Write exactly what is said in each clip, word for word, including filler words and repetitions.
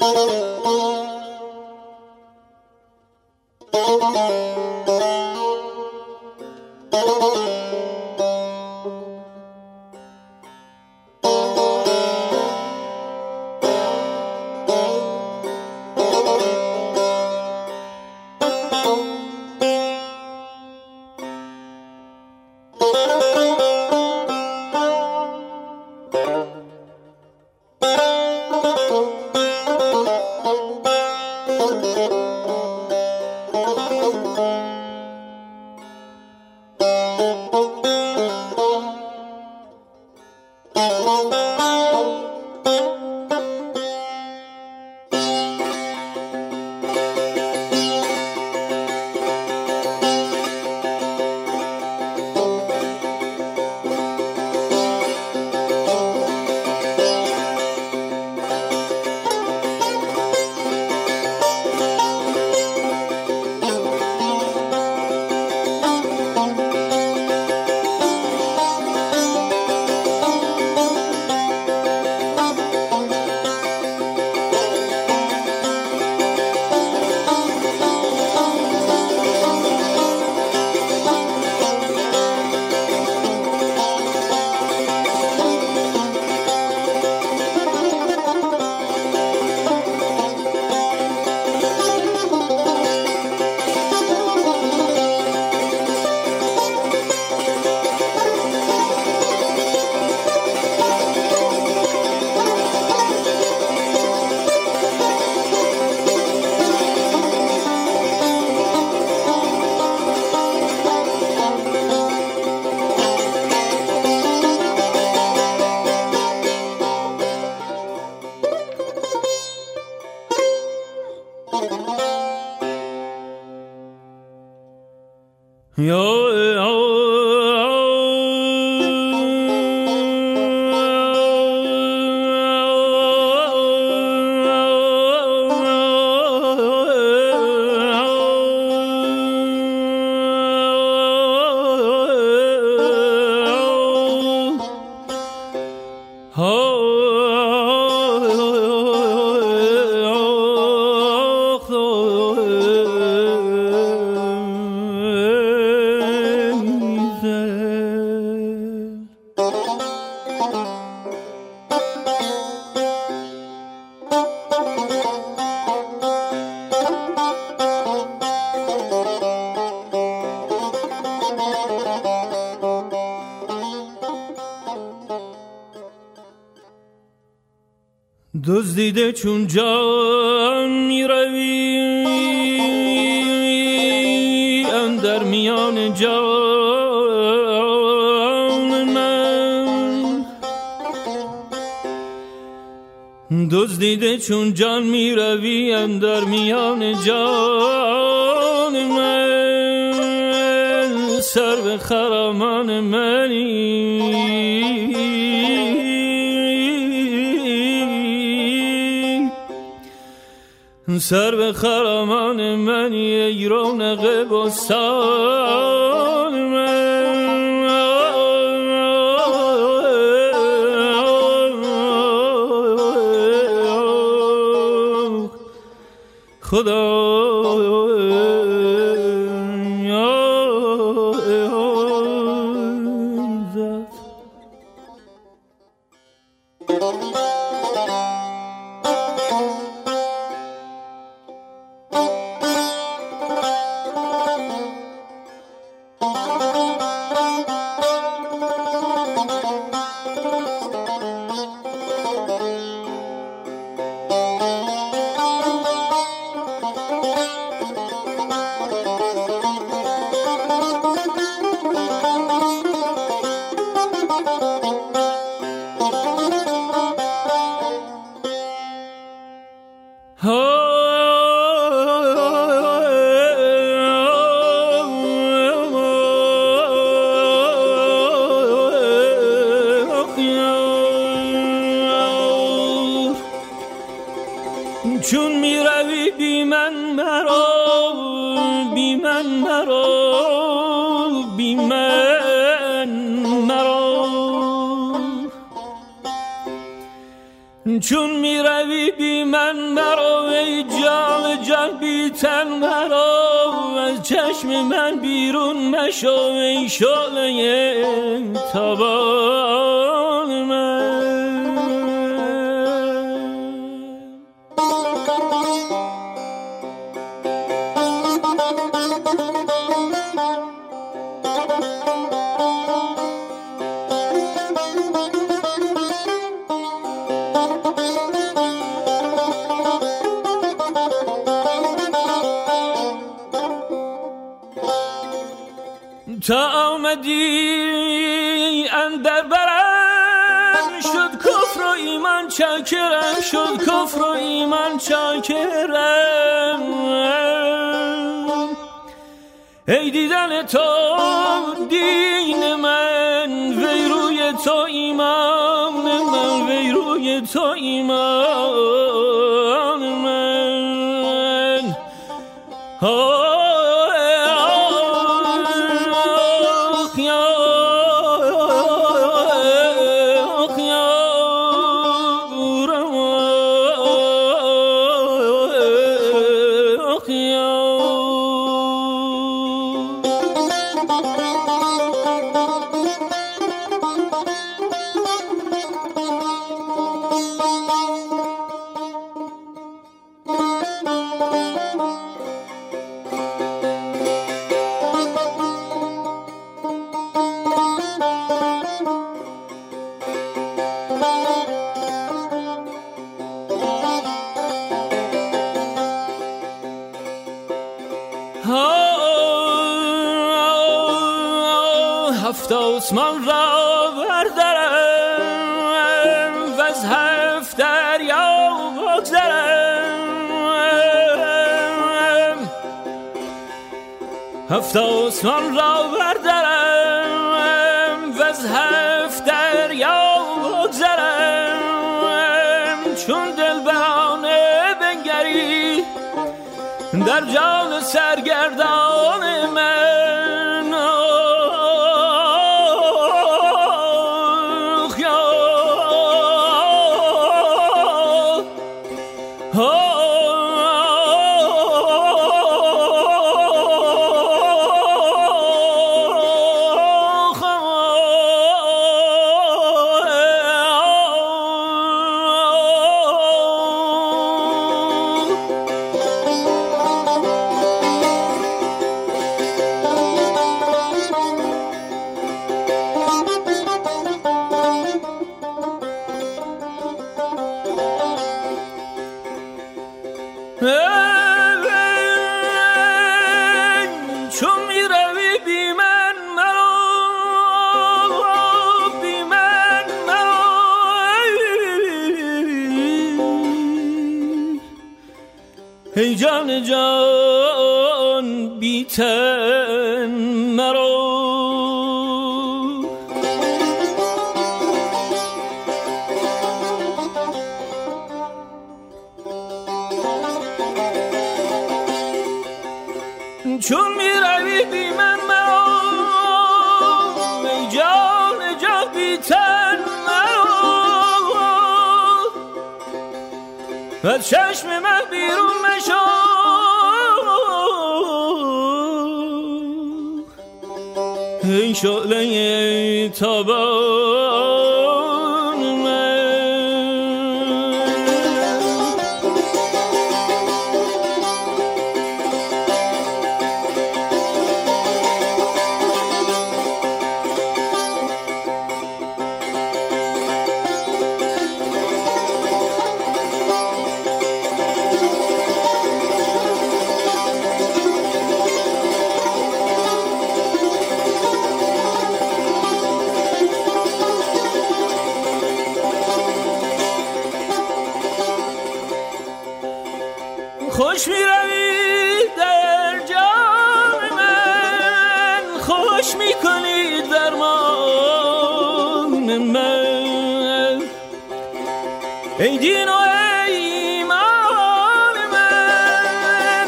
دزدیده چون جان می روی اندر میان جان من، دزدیده چون جان می روی اندر میان جان من، سر به خرامان منی سر به خرامان منی ای رونق بستان من. خدا چون می روی بی من مرا، بی من مرا، بی من مرا، چون می روی بی من مرا ای جان جان بی تن مرا از چشم من بیرون مشو ای شعله تابان من. تا آمدی اندر برم شد کفر و ایمان چاکرم شد کفر و ایمان چاکرم ای دیدن تو دین من وی روی تو ایمان من وی روی تو ایمان من آه هفت آسمان را بردرم و از هفت دریا بگذرم هفت آسمان را بردرم و از هفت دریا بگذرم چون دلبرانه بنگری در جان سرگردان من چون می روی بی من مرا بی من مرا ای جان جان بی تن مرا چون می روی بی من مرا ای جان جان بی تن مرا از چشم من بیرون مشو ای شعله تابان من. خوش می روی در جان من خوش می کنی درمان من ای دین و ای ایمان من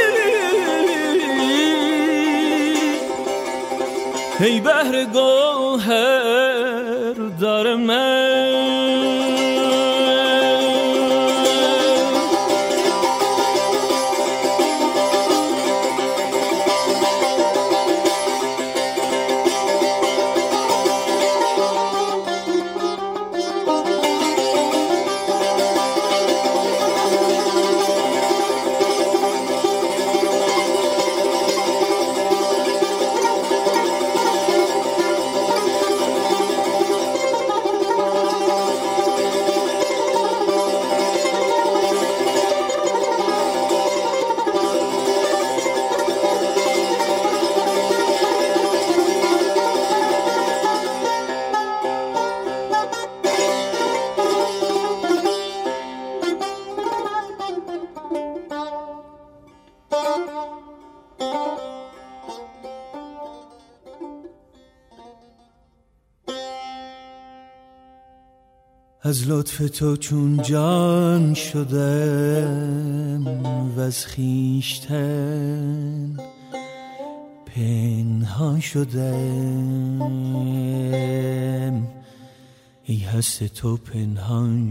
ای بحر گل گوهر دار من. از لطف تو چون جان شدم و از خویشتن پنهان شدم، ای هست تو پنهان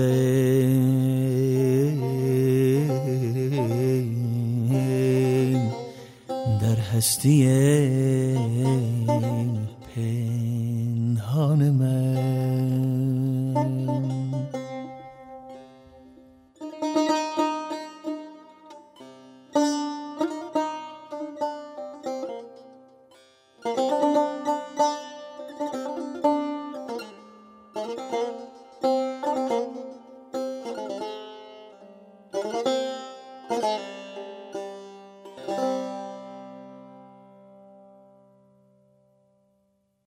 شدم در هستی پنهان من.